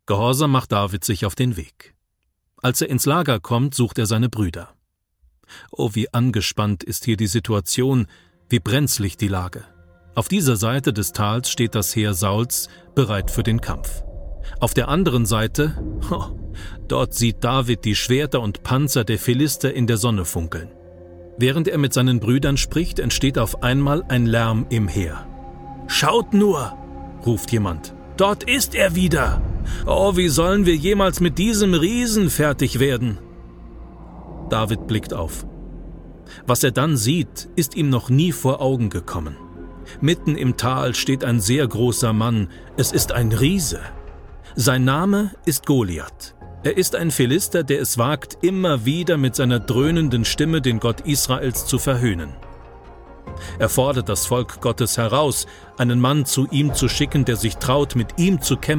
Gehorsam macht David sich auf den Weg. Als er ins Lager kommt, sucht er seine Brüder. Oh, wie angespannt ist hier die Situation, wie brenzlig die Lage. Auf dieser Seite des Tals steht das Heer Sauls, bereit für den Kampf. Auf der anderen Seite, dort sieht David die Schwerter und Panzer der Philister in der Sonne funkeln. Während er mit seinen Brüdern spricht, entsteht auf einmal ein Lärm im Heer. »Schaut nur«, ruft jemand, »dort ist er wieder! Oh, wie sollen wir jemals mit diesem Riesen fertig werden?« David blickt auf. Was er dann sieht, ist ihm noch nie vor Augen gekommen. Mitten im Tal steht ein sehr großer Mann, es ist ein Riese. Sein Name ist Goliath. Er ist ein Philister, der es wagt, immer wieder mit seiner dröhnenden Stimme den Gott Israels zu verhöhnen. Er fordert das Volk Gottes heraus, einen Mann zu ihm zu schicken, der sich traut, mit ihm zu kämpfen.